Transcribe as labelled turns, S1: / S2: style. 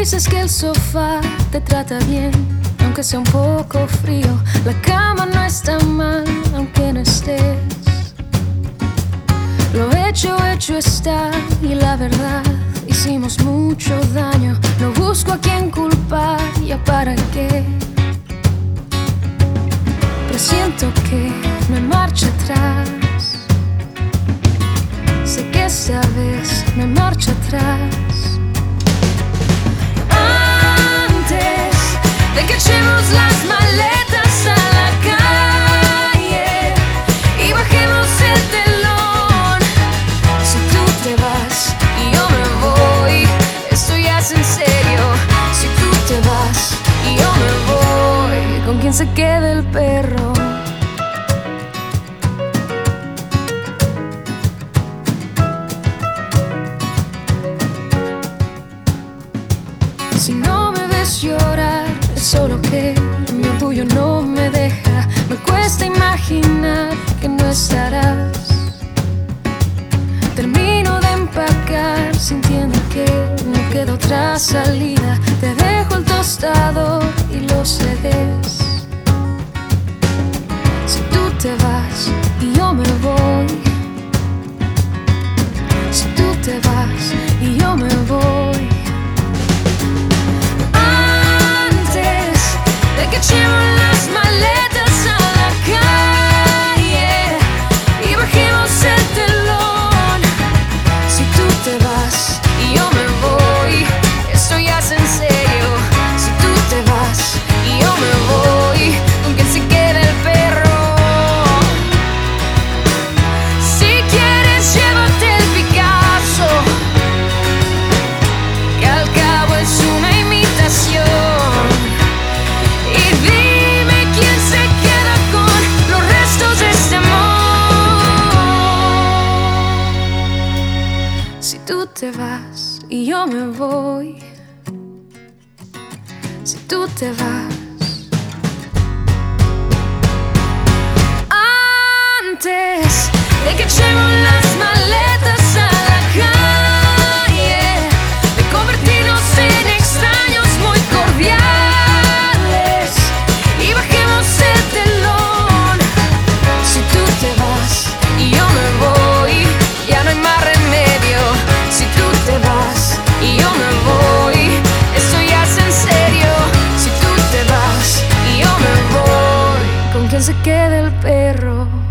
S1: dices que el sofá te trata bien, aunque sea un poco frío. La cama no está mal, aunque no estés. Lo hecho está, y la verdad, hicimos mucho daño. No busco a quién culpar, ya para qué. Pero siento que no hay marcha atrás. Sé que esta vez no hay marcha atrás. Antes de que echemos las maletas a la calle y bajemos el telón, si tú te vas y yo me voy, esto ya es en serio. Si tú te vas y yo me voy, ¿con quién se queda el perro? Si no me ves llorar, es solo que mi orgullo no me deja. Me cuesta imaginar que no estarás. Termino de empacar, sintiendo que no queda otra salida. Te dejo el tostador y los CDs. Si tú te vas y yo me voy, si tú te vas y yo me voy, que echemos las maletas a la calle y bajemos el telón. Si tú te vas y yo me voy, esto ya es en serio. Si tú te vas y yo me voy, ¿con quién se queda el perro? Si quieres llévate el Picasso, que al cabo es una imitación. Si tú te vas y yo me voy, si tú te vas, antes de que echemos las maletas a la calle, de convertirnos en extraños muy cordiales y bajemos el telón. Si tú te vas y yo me voy, ya no hay más remedio. Si tú te vas y yo me voy, esto ya es en serio. Si tú te vas y yo me voy, ¿con quién se queda el perro?